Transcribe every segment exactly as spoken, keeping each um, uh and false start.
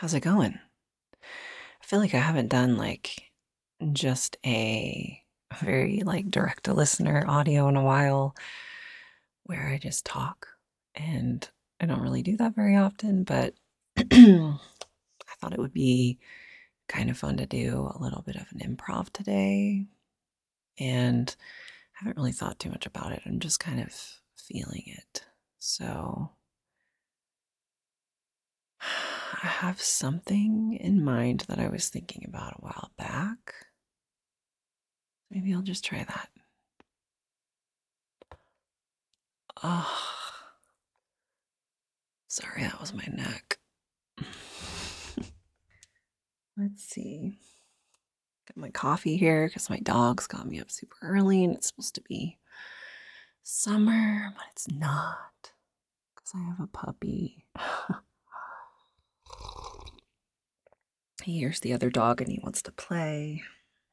How's it going? I feel like I haven't done like just a very like direct to listener audio in a while where I just talk. And I don't really do that very often, but I thought it would be kind of fun to do a little bit of an improv today. And I haven't really thought too much about it. I'm just kind of feeling it. So I have something in mind that I was thinking about a while back. Maybe I'll just try that. Oh, sorry, that was my neck. Let's see. Got my coffee here because my dogs got me up super early and it's supposed to be summer, but it's not because I have a puppy. He hears the other dog and he wants to play.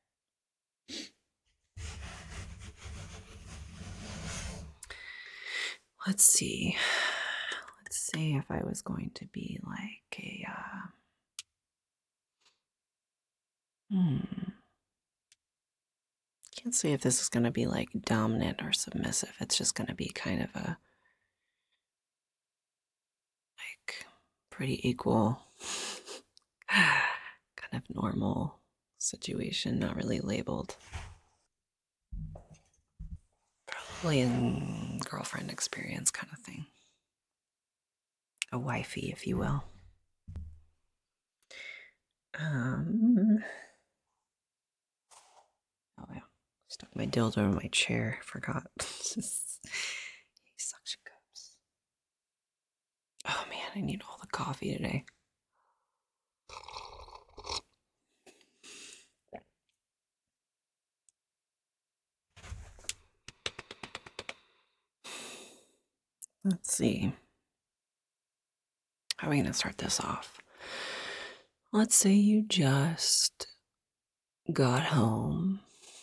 Let's see. Let's say if I was going to be like a, uh, hmm. Can't say if this is going to be like dominant or submissive. It's just going to be kind of a, like, pretty equal, kind of normal situation, not really labeled. Probably a girlfriend experience kind of thing. A wifey, if you will. Um. Oh, yeah. Stuck my dildo in my chair. Forgot. Just, suction cups. Oh, man, I need all the coffee today. Let's see. How are we going to start this off? Let's say you just got home.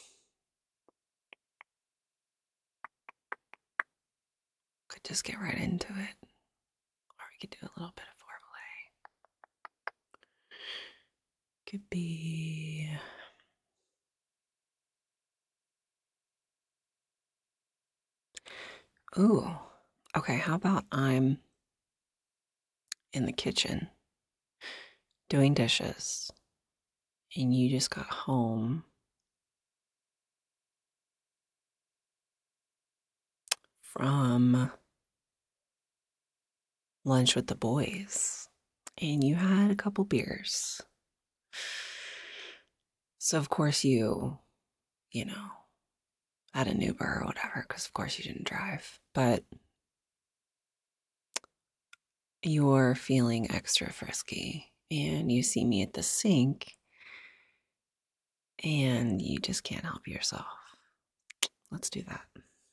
Could just get right into it. Or we could do a little bit of foreplay. Could be... Ooh. Okay, how about I'm in the kitchen doing dishes and you just got home from lunch with the boys and you had a couple beers. So of course you, you know, had an Uber or whatever, because of course you didn't drive, but you're feeling extra frisky and you see me at the sink and you just can't help yourself. Let's do that.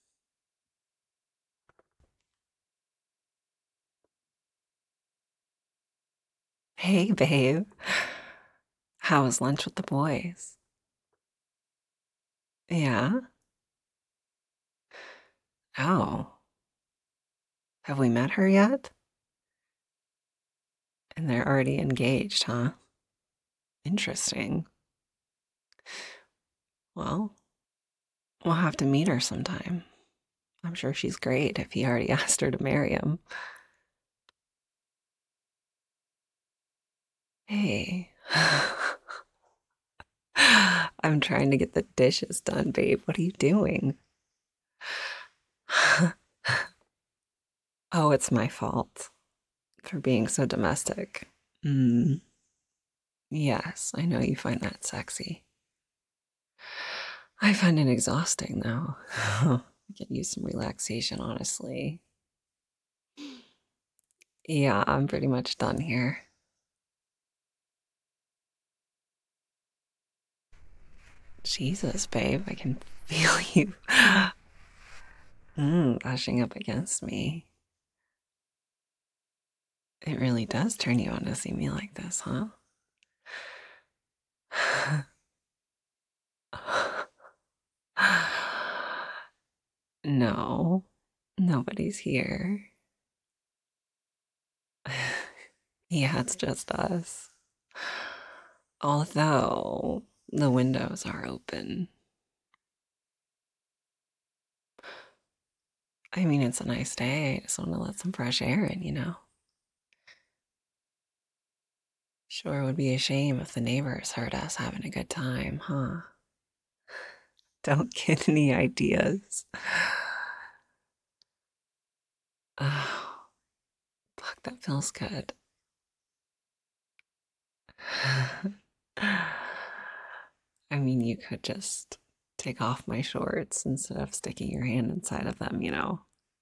Hey, babe. How was lunch with the boys? Yeah? Oh. Have we met her yet? And they're already engaged, huh? Interesting. Well, we'll have to meet her sometime. I'm sure she's great if he already asked her to marry him. Hey. I'm trying to get the dishes done, babe. What are you doing? Oh, it's my fault for being so domestic. Mm. Yes, I know you find that sexy. I find it exhausting, though. I could use some relaxation, honestly. Yeah, I'm pretty much done here. Jesus, babe, I can feel you mm, brushing up against me. It really does turn you on to see me like this, huh? No, nobody's here. Yeah, it's just us. Although the windows are open. I mean, it's a nice day. I just want to let some fresh air in, you know? Sure would be a shame if the neighbors heard us having a good time, huh? Don't get any ideas. Oh, fuck, that feels good. I mean, you could just take off my shorts instead of sticking your hand inside of them, you know?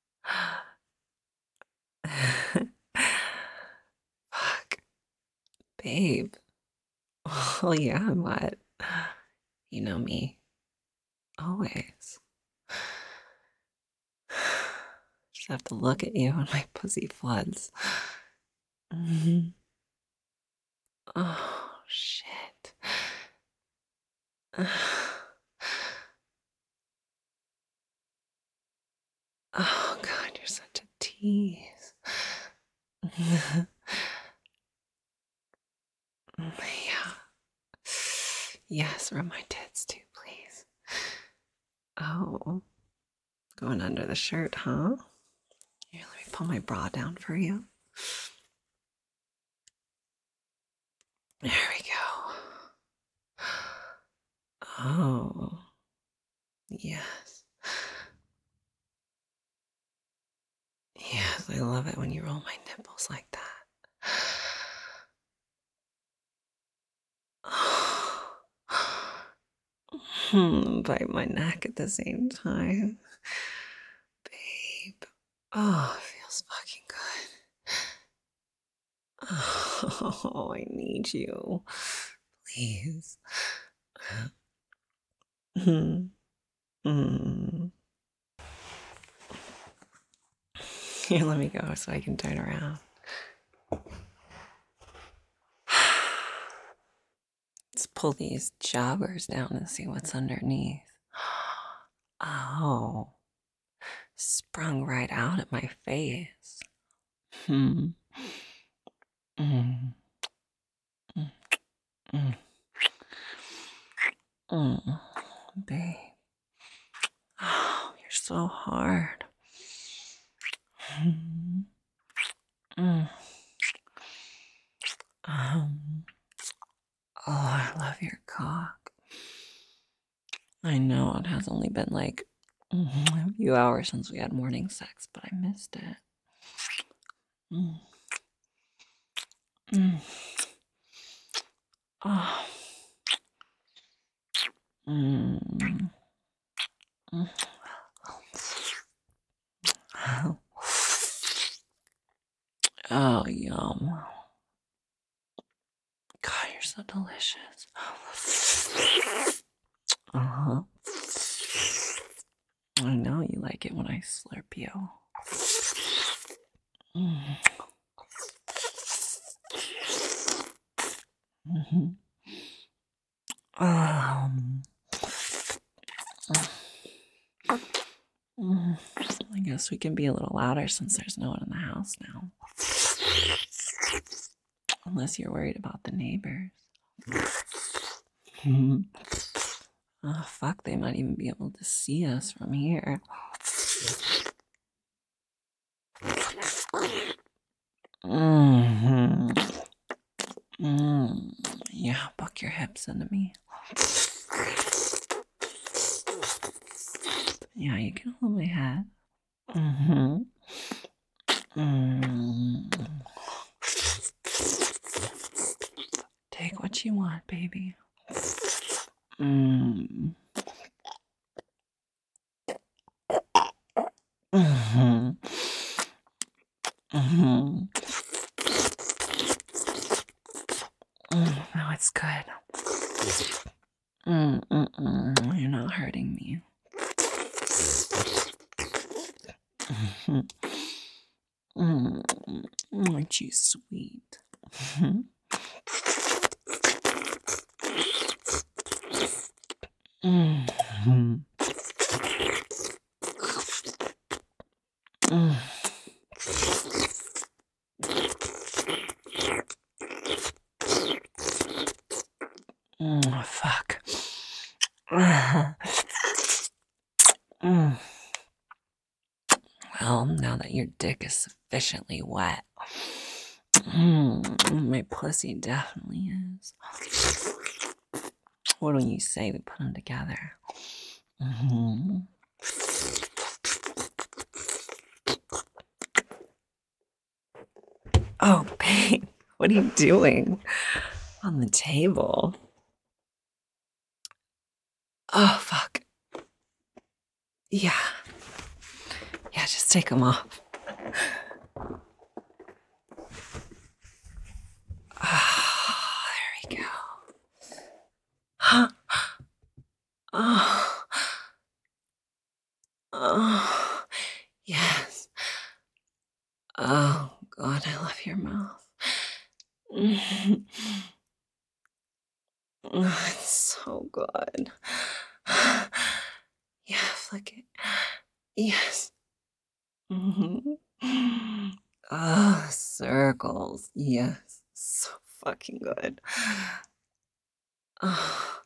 Fuck, babe. Oh, yeah, what? You know me. Always. Just have to look at you and my pussy floods. Mm-hmm. Oh, shit. Oh, God, you're such a tease. Yeah. Yes, rub my tits too, please. Oh, going under the shirt, huh? Here, let me pull my bra down for you. There we go. Oh, yes. Yes, I love it when you roll my nipples like that. Hmm, bite my neck at the same time. Babe. Oh, it feels fucking good. Oh, I need you. Please. Hmm. Hmm. Here, let me go so I can turn around. Let's pull these joggers down and see what's underneath. Oh, sprung right out at my face. Hmm. Mm. Mm. Mm. Mm. Babe. Oh, you're so hard. Mm. Mm. Um. Oh, I love your cock. I know it has only been like a few hours since we had morning sex, but I missed it. Mm. Mm. Oh. Mm. Mm. Oh, yum. God, you're so delicious. Uh-huh. I know you like it when I slurp you. Mm. Mm-hmm. Um, mm, I guess we can be a little louder since there's no one in the house now. Unless you're worried about the neighbors. Oh, fuck, they might even be able to see us from here. Mm-hmm. Mm. Yeah, buck your hips into me. Yeah, you can hold my head. Mm-hmm. Mm. Take what you want, baby. Mm. Mm-hmm. Mm-hmm. Mm, now it's good. Mm, mm, mm. You're not hurting me. Mm-hmm. Mm, aren't you sweet? Mm-hmm. Mm-hmm. Mm. Mm, fuck. Mm. Well, now that your dick is sufficiently wet, mm, my pussy definitely is. What do you say we put them together? Mm-hmm. Oh, babe, what are you doing on the table? Oh, fuck. Yeah. Yeah, just take them off. Ah, there we go. Oh, oh, yes. Oh, God, I love your mouth. Mm. Oh, it's so good. Yeah, flick it. Yes. Mhm. Oh, circles. Yes. So fucking good. Oh,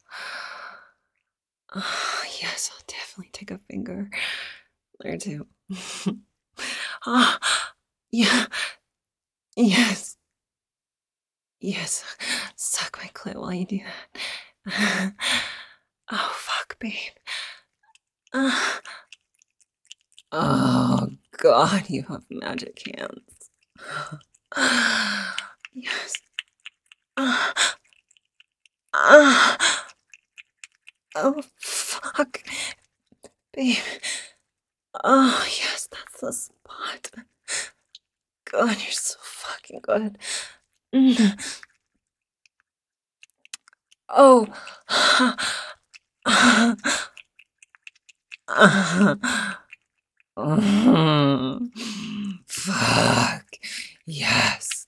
oh, yes, I'll definitely take a finger or two. Ah, yeah. Yes. Yes. Suck my clit while you do that. Oh, fuck, babe. Uh, oh, God, you have magic hands. Yes. Uh, uh, oh, fuck. Babe. Oh, yes, that's the spot. God, you're so fucking good. Mm. Oh. Mm. Fuck. Yes.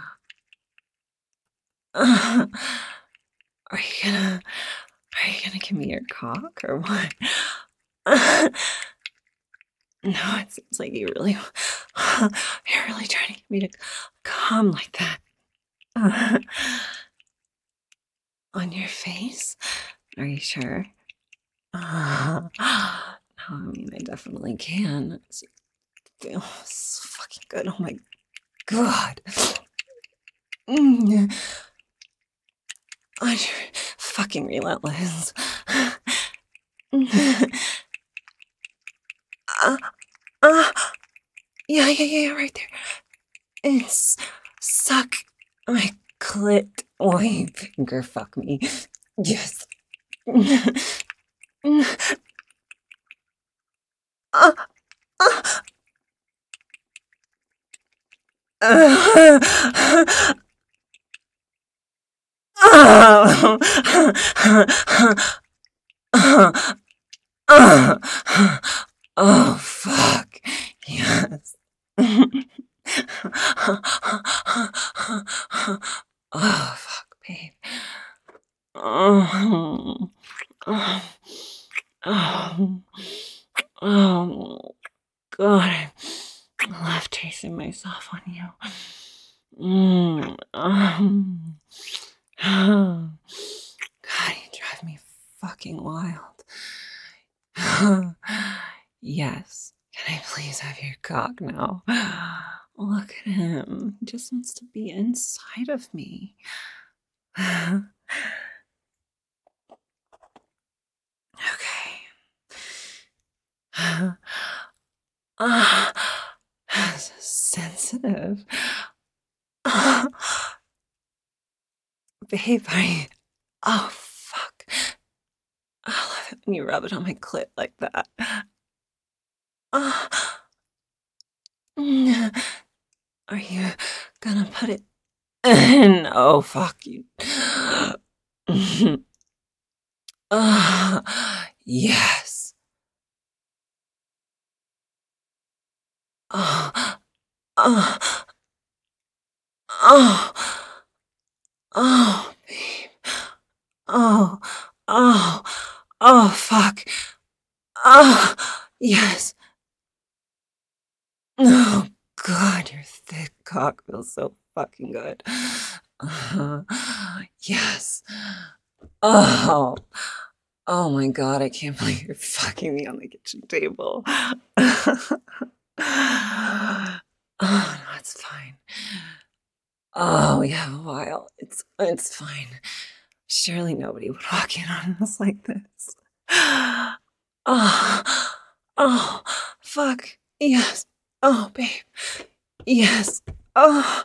Are you gonna are you gonna give me your cock or what? No, it seems like you really you're really trying to get me to come like that. On your face? Are you sure? Uh, no, I mean, I definitely can. It feels fucking good. Oh my God. Mm. Oh, you're fucking relentless. uh, uh, yeah, yeah, yeah, right there. And s- suck my clit. Oh, you finger fuck me. Yes. uh, uh, uh, Oh, fuck. Yes. Oh, fuck, babe. Oh, oh, oh, oh, God. I love tasting myself on you. Mm, um, oh, God, you drive me fucking wild. Yes. Can I please have your cock now? Look at him. He just wants to be inside of me. Okay. Ah, so sensitive. Babe, are you? Oh, fuck. I love it when you rub it on my clit like that. Ah. Mm. Are you gonna put it in? Oh, fuck you. Ah, yes. Oh, oh, oh, oh, babe. Oh, oh, oh, fuck. Oh, yes. Oh, God, your thick cock feels so fucking good. Uh, yes. Oh, oh my God, I can't believe you're fucking me on the kitchen table. Oh, no, it's fine. Oh, we have a while. It's it's fine. Surely nobody would walk in on us like this. Oh, oh, fuck. Yes. Oh, babe. Yes. Oh.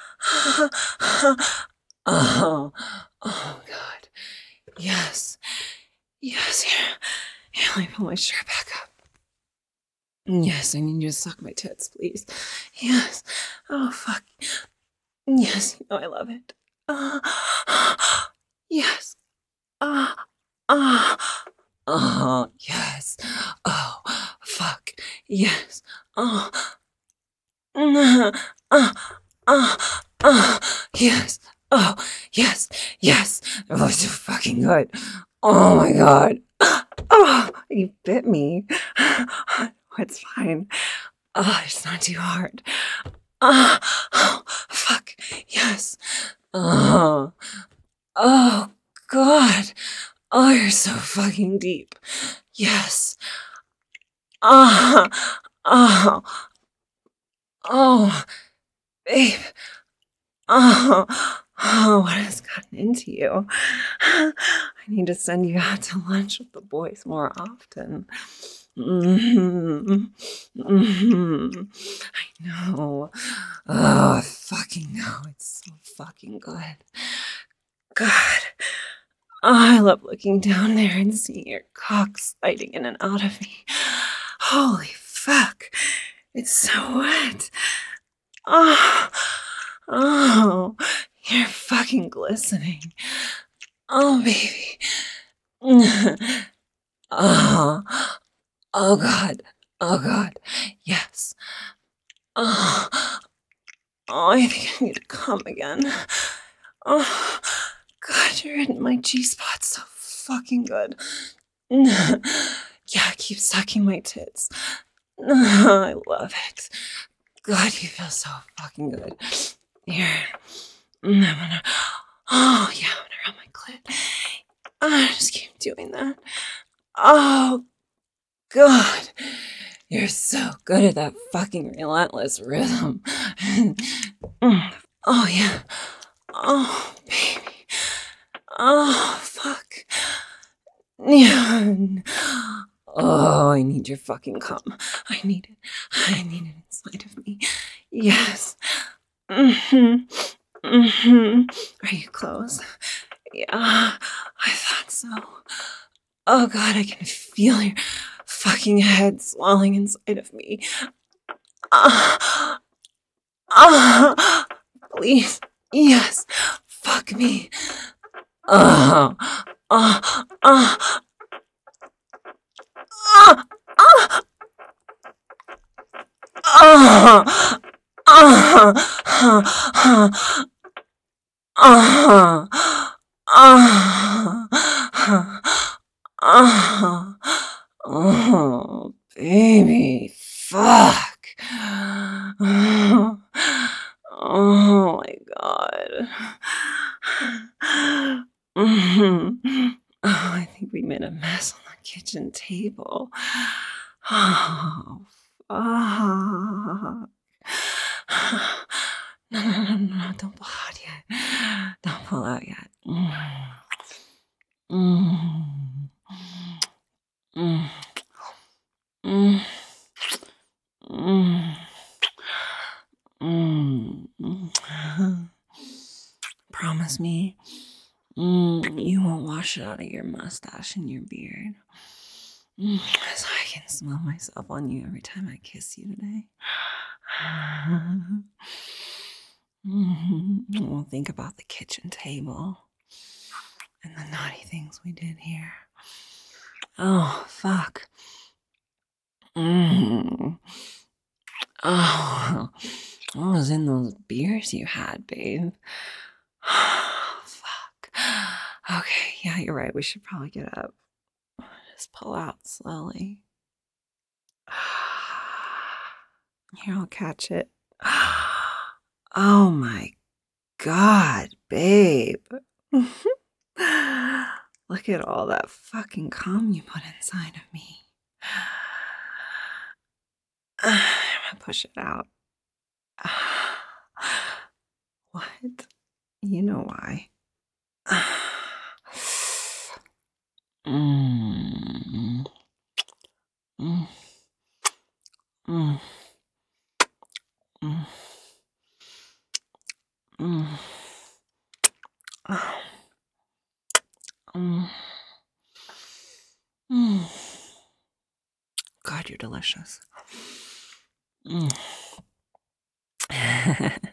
Oh, oh God. Yes. Yes. Here. Here, let me pull my shirt back up. Yes, I need you to suck my tits, please. Yes. Oh, fuck. Yes, you know I love it. Uh, yes. Ah. Uh, ah. Uh, oh, yes. Oh, fuck. Yes. Oh. Uh, uh, uh, uh, yes. Oh, yes. Yes. That was so fucking good. Oh my God. Oh, you bit me. It's fine. Oh, it's not too hard. Oh, oh fuck. Yes. Oh, oh, God. Oh, you're so fucking deep. Yes. Oh, oh, oh, babe. Oh, oh, what has gotten into you? I need to send you out to lunch with the boys more often. Mm-hmm. Mm-hmm. I know. Oh, I fucking know. It's so fucking good. God. Oh, I love looking down there and seeing your cock sliding in and out of me. Holy fuck. It's so wet. Oh, oh, you're fucking glistening. Oh, baby. Oh, oh, God. Oh, God. Yes. Oh, oh, I think I need to come again. Oh, God, you're in my G-spot so fucking good. Yeah, keep sucking my tits. I love it. God, you feel so fucking good. Here. I'm gonna. Oh, yeah, I'm gonna rub my clit. Oh, just keep doing that. Oh, God. You're so good at that fucking relentless rhythm. Oh, yeah. Oh, baby. Oh, fuck. Yeah. Oh, I need your fucking cum. I need it. I need it inside of me. Yes. Mm-hmm. Mm-hmm. Are you close? Yeah, I thought so. Oh God, I can feel your fucking head swelling inside of me. Ah, ah, please, yes, fuck me. Ah, ah, ah, ah, ah, ah, ah, ah, ah, ah, oh, baby, fuck. Oh my God. Mhm. Oh, I think we made a mess on the kitchen table. Oh, fuck. No, no, no, no, no, don't pull out yet. Don't pull out yet. Mm. Mm. Mm. Mm. Mm. Mm. Promise me, mm, you won't wash it out of your mustache and your beard. Mm, so I can smell myself on you every time I kiss you today. Mm, we'll think about the kitchen table and the naughty things we did here. Oh, fuck. Mm. Oh, what was in those beers you had, babe? Fuck. Okay, yeah, you're right. We should probably get up. Just pull out slowly. Here, I'll catch it. Oh my God, babe. Look at all that fucking cum you put inside of me. I'm gonna push it out. What? You know why. Mm. Mm. Mm. Mm. Mm. Oh. Mm. Mm. God, you're delicious. Mm.